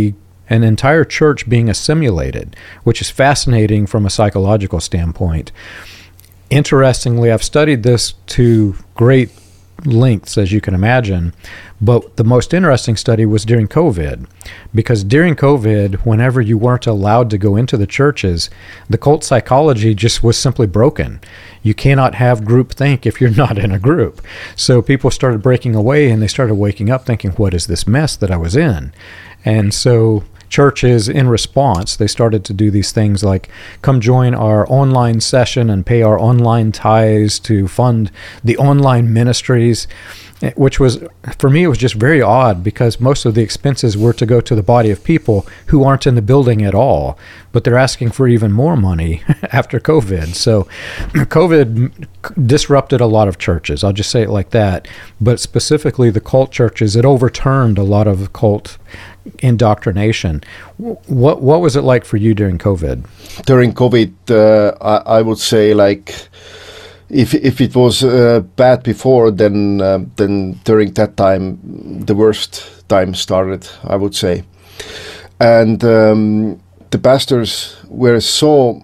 an entire church being assimilated, which is fascinating from a psychological standpoint. Interestingly, I've studied this to great lengths, as you can imagine, but the most interesting study was during COVID, because during COVID, whenever you weren't allowed to go into the churches, the cult psychology just was simply broken. You cannot have groupthink if you're not in a group. So people started breaking away, and they started waking up thinking, what is this mess that I was in? And so churches, in response, they started to do these things like come join our online session and pay our online tithes to fund the online ministries, which was, for me, it was just very odd, because most of the expenses were to go to the body of people who aren't in the building at all, but they're asking for even more money after COVID. So COVID disrupted a lot of churches. I'll just say it like that. But specifically the cult churches, it overturned a lot of cult indoctrination. What what was it like for you during COVID? During COVID, uh, I, I would say like, If if it was uh, bad before, then uh, then during that time the worst time started, I would say, and um, the pastors were so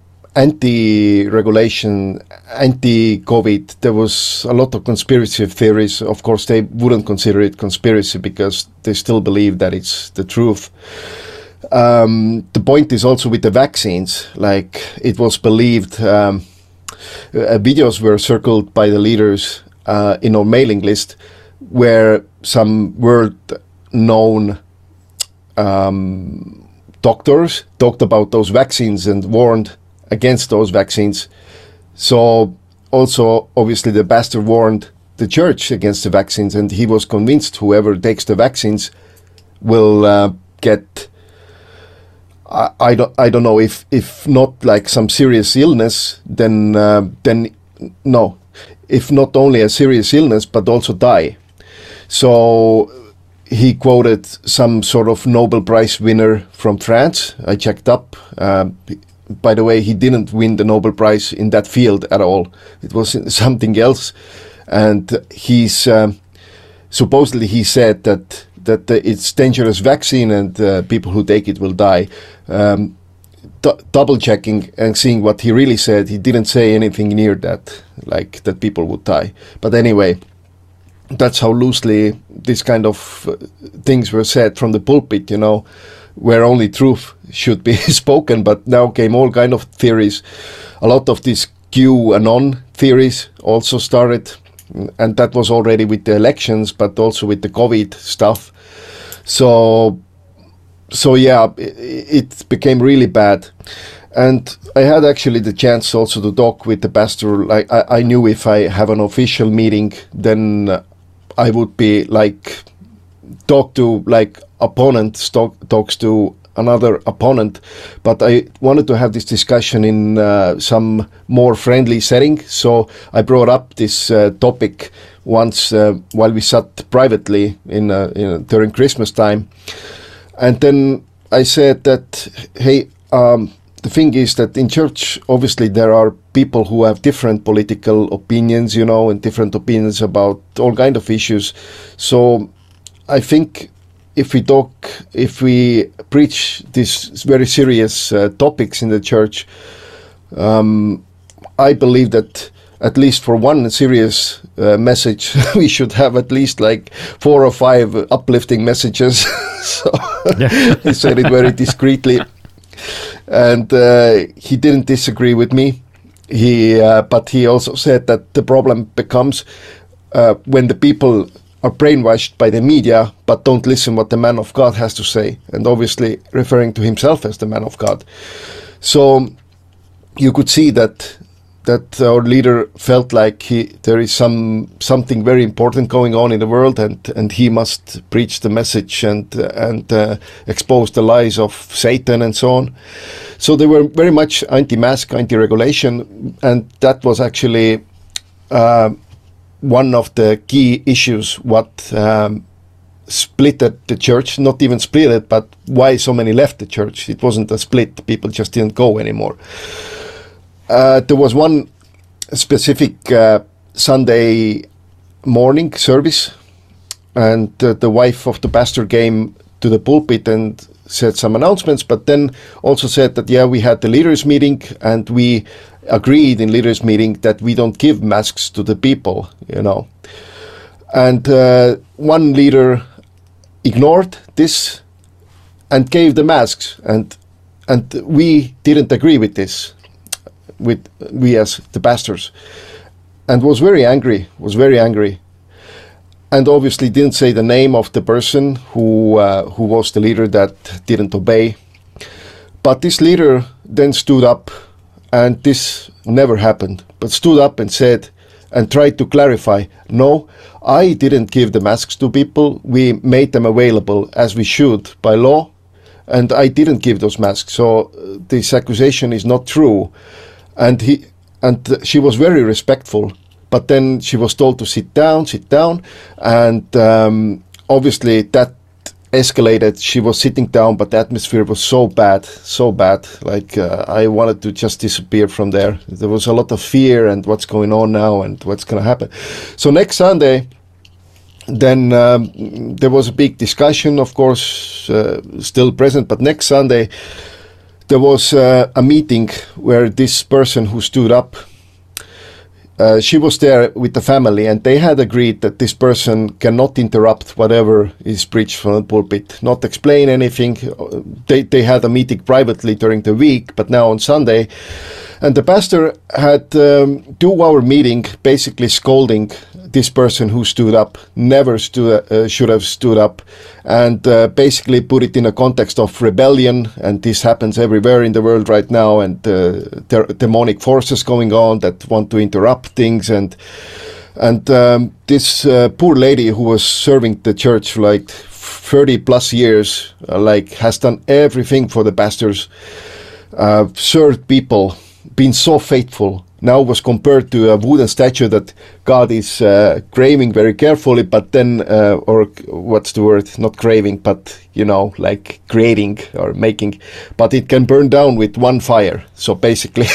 anti-regulation, anti-COVID. There was a lot of conspiracy theories. Of course, they wouldn't consider it conspiracy because they still believe that it's the truth. Um, the point is also with the vaccines, like it was believed. Um, Uh, videos were circled by the leaders uh, in our mailing list where some world-known um, doctors talked about those vaccines and warned against those vaccines. So also, obviously, the pastor warned the church against the vaccines, and he was convinced whoever takes the vaccines will uh, get... I, I don't I don't know if, if not like some serious illness, then uh, then no, if not only a serious illness but also die. So he quoted some sort of Nobel Prize winner from France. I checked up. Uh, by the way, he didn't win the Nobel Prize in that field at all. It was something else, and he's um, supposedly he said that. that uh, it's dangerous vaccine and uh, people who take it will die. Um, d- double checking and seeing what he really said, he didn't say anything near that, like that people would die. But anyway, that's how loosely this kind of uh, things were said from the pulpit, you know, where only truth should be spoken. But now came all kind of theories. A lot of these QAnon theories also started, and that was already with the elections, but also with the COVID stuff. So, so yeah, it, it became really bad. And I had actually the chance also to talk with the pastor. Like I, I knew if I have an official meeting, then I would be like, talk to like opponent, talk, talks to another opponent. But I wanted to have this discussion in uh, some more friendly setting. So I brought up this uh, topic once uh, while we sat privately in, uh, in during Christmas time. And then I said that, hey, um, the thing is that in church, obviously there are people who have different political opinions, you know, and different opinions about all kind of issues. So I think if we talk, if we preach these very serious uh, topics in the church, um, I believe that at least for one serious uh, message, we should have at least like four or five uplifting messages. So he said it very discreetly, and uh, he didn't disagree with me. He, uh, but he also said that the problem becomes uh, when the people are brainwashed by the media, but don't listen what the man of God has to say, and obviously referring to himself as the man of God. So you could see that that our leader felt like he there is some something very important going on in the world, and and he must preach the message and and uh, expose the lies of Satan and so on. So they were very much anti-mask, anti-regulation, and that was actually uh, one of the key issues what um, split the church. Not even split it, but why so many left the church. It wasn't a split; people just didn't go anymore. Uh, there was one specific uh, Sunday morning service, and uh, the wife of the pastor came to the pulpit and said some announcements, but then also said that, yeah, we had the leaders meeting and we agreed in leaders meeting that we don't give masks to the people, you know. And uh, one leader ignored this and gave the masks, and and we didn't agree with this, with we as the pastors, and was very angry, was very angry. And obviously didn't say the name of the person who uh, who was the leader that didn't obey. But this leader then stood up, and this never happened, but stood up and said, and tried to clarify, no, I didn't give the masks to people. We made them available as we should by law, and I didn't give those masks. So uh, this accusation is not true. And he and uh, she was very respectful. But then she was told to sit down, sit down, and um, obviously that escalated. She was sitting down, but the atmosphere was so bad, so bad. Like uh, I wanted to just disappear from there. There was a lot of fear and what's going on now and what's going to happen. So next Sunday, then um, there was a big discussion, of course, uh, still present. But next Sunday, there was uh, a meeting where this person who stood up, Uh, she was there with the family, and they had agreed that this person cannot interrupt whatever is preached from the pulpit, not explain anything. They, they had a meeting privately during the week, but now on Sunday. And the pastor had um, two-hour meeting basically scolding this person who stood up, never stood, uh, should have stood up, and uh, basically put it in a context of rebellion. And this happens everywhere in the world right now, and uh, there are demonic forces going on that want to interrupt things. And and um, this uh, poor lady who was serving the church for like thirty plus years, uh, like has done everything for the pastors, uh, served people, been so faithful, now was compared to a wooden statue that God is uh, graving very carefully, but then, uh, or what's the word, not graving, but, you know, like creating or making, but it can burn down with one fire. So basically,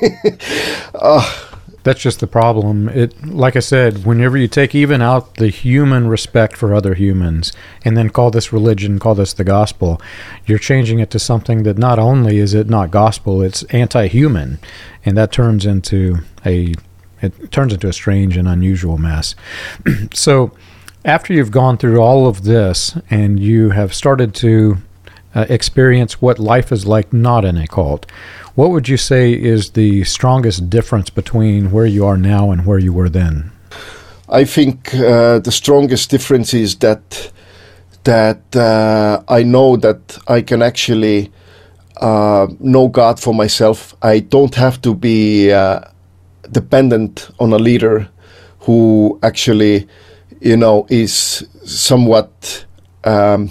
uh, that's just the problem. It, like I said, whenever you take even out the human respect for other humans and then call this religion, call this the gospel, you're changing it to something that not only is it not gospel, it's anti-human, and that turns into a it turns into a strange and unusual mess. So, after you've gone through all of this and you have started to uh, experience what life is like not in a cult, what would you say is the strongest difference between where you are now and where you were then? I think uh, the strongest difference is that that uh, I know that I can actually uh, know God for myself. I don't have to be uh, dependent on a leader who actually, you know, is somewhat um,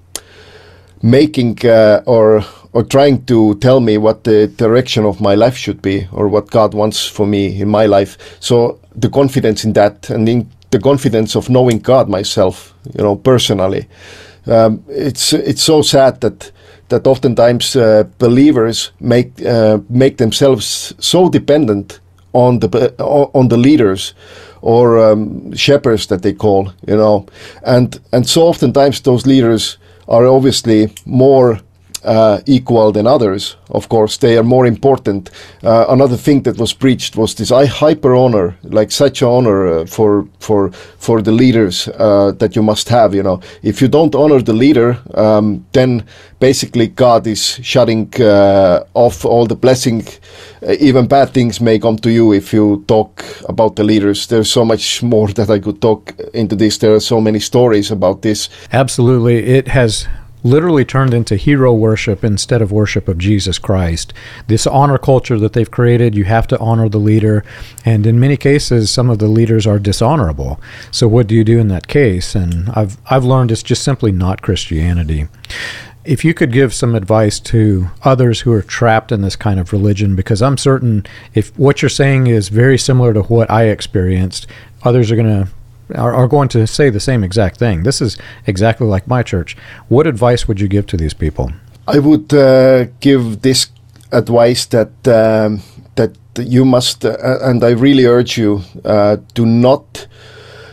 making uh, or or trying to tell me what the direction of my life should be or what God wants for me in my life. So the confidence in that, and in the confidence of knowing God myself, you know, personally. Um, it's it's so sad that that oftentimes uh, believers make uh, make themselves so dependent on the on the leaders or um, shepherds that they call, you know, and and so oftentimes those leaders are obviously more Uh, equal than others. Of course, they are more important. Uh, another thing that was preached was this I hyper honor, like such a honor uh, for for for the leaders uh, that you must have. You know, if you don't honor the leader, um, then basically God is shutting uh, off all the blessing. Uh, even bad things may come to you if you talk about the leaders. There's so much more that I could talk into this. There are so many stories about this. Absolutely, it has literally turned into hero worship instead of worship of Jesus Christ. This honor culture that they've created, you have to honor the leader, and in many cases, some of the leaders are dishonorable. So what do you do in that case? And I've I've learned it's just simply not Christianity. If you could give some advice to others who are trapped in this kind of religion, because I'm certain if what you're saying is very similar to what I experienced, others are going to Are, are going to say the same exact thing. This is exactly like my church. What advice would you give to these people? I would uh, give this advice that um, that you must, uh, and I really urge you uh, to not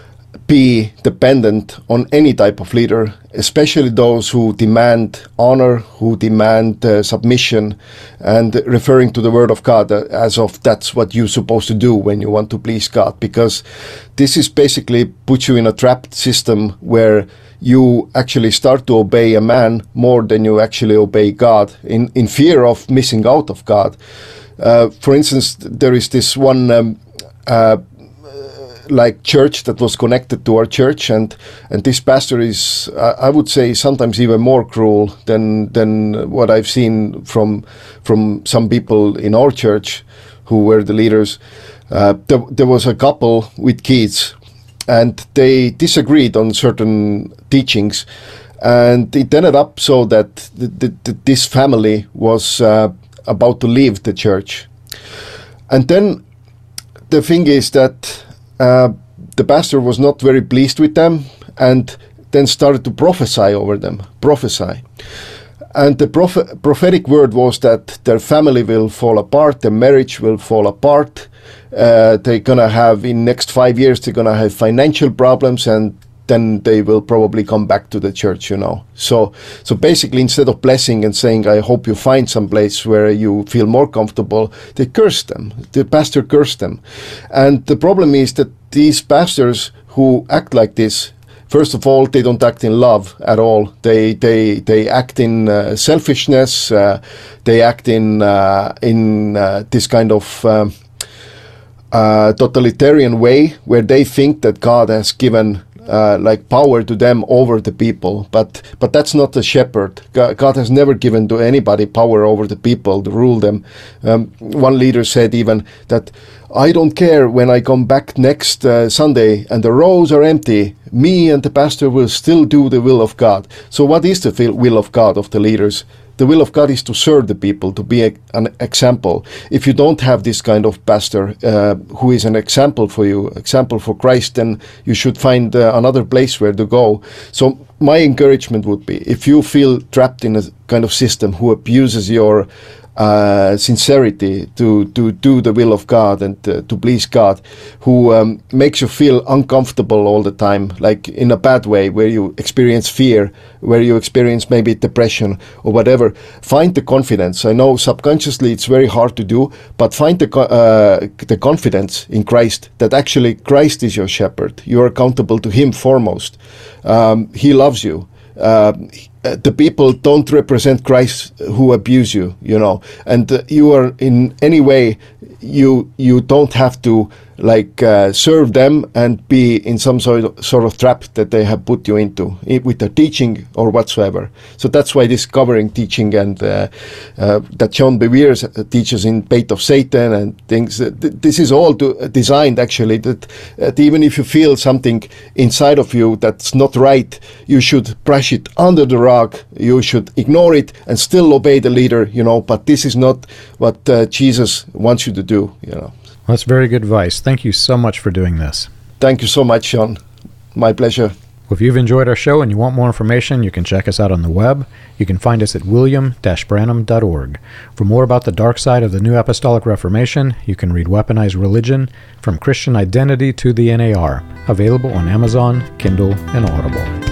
be dependent on any type of leader, especially those who demand honor, who demand uh, submission, and referring to the word of God as of that's what you're supposed to do when you want to please God, because this is basically puts you in a trapped system where you actually start to obey a man more than you actually obey God, in, in fear of missing out of God. Uh, for instance, there is this one um, uh, like church that was connected to our church, and and this pastor is, uh, I would say, sometimes even more cruel than than what I've seen from from some people in our church who were the leaders. Uh, there, there was a couple with kids, and they disagreed on certain teachings, and it ended up so that the, the, the, this family was uh, about to leave the church. And then the thing is that Uh, the pastor was not very pleased with them, and then started to prophesy over them, prophesy. And the proph- prophetic word was that their family will fall apart, their marriage will fall apart, uh, they're gonna have, in next five years, they're gonna have financial problems, and then they will probably come back to the church, you know. So so basically, instead of blessing and saying, I hope you find some place where you feel more comfortable, they cursed them. The pastor cursed them. And the problem is that these pastors who act like this, first of all, they don't act in love at all. They they they act in uh, selfishness. Uh, they act in uh, in uh, this kind of um, uh, totalitarian way, where they think that God has given Uh, like power to them over the people, but but that's not the shepherd. God, God has never given to anybody power over the people to rule them. Um, one leader said even that, I don't care when I come back next uh, Sunday and the rows are empty, me and the pastor will still do the will of God. So what is the will of God of the leaders? The will of God is to serve the people, to be a, an example. If you don't have this kind of pastor uh, who is an example for you, example for Christ, then you should find uh, another place where to go. So my encouragement would be, if you feel trapped in a kind of system who abuses your uh, sincerity to, to do the will of God and uh, to please God, who um, makes you feel uncomfortable all the time, like in a bad way, where you experience fear, where you experience maybe depression or whatever, find the confidence. I know subconsciously it's very hard to do, but find the uh, the confidence in Christ, that actually Christ is your shepherd. You are accountable to him foremost. Um, he loves you. Uh, the people don't represent Christ who abuse you, you know, and uh, you are in any way, you you don't have to like uh, serve them and be in some sort of, sort of trap that they have put you into with their teaching or whatsoever. So that's why this covering teaching and uh, uh, that John Bevere teaches in Bait of Satan and things, uh, th- this is all to, uh, designed actually that, that even if you feel something inside of you that's not right, you should brush it under the rug, you should ignore it and still obey the leader, you know, but this is not what uh, Jesus wants you to do, you know. Well, that's very good advice. Thank you so much for doing this. Thank you so much, Sean. My pleasure. Well, if you've enjoyed our show and you want more information, you can check us out on the web. You can find us at william dash branham dot org. For more about the dark side of the New Apostolic Reformation, you can read Weaponized Religion, From Christian Identity to the N A R, available on Amazon, Kindle, and Audible.